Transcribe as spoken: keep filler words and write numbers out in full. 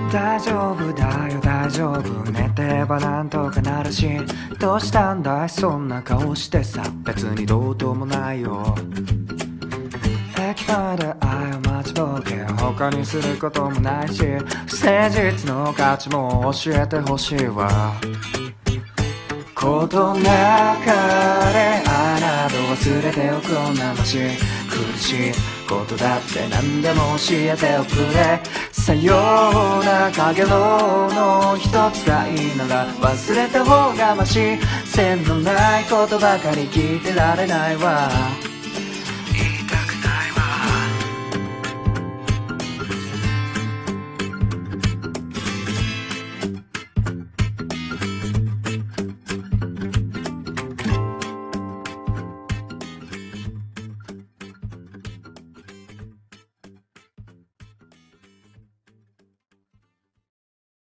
大丈夫だよ大丈夫、寝てればなんとかなるし。どうしたんだいそんな顔してさ、別にどうともないよ。駅前で愛を待ちぼけ、他にすることもないし、不誠実の価値も教えてほしいわ。ことなかれあなど忘れておく女まし、苦しいことだって何でも教えておくれ。さようなかげろうの一つがいいなら忘れた方がまし、線のないことばかり聞いてられないわ。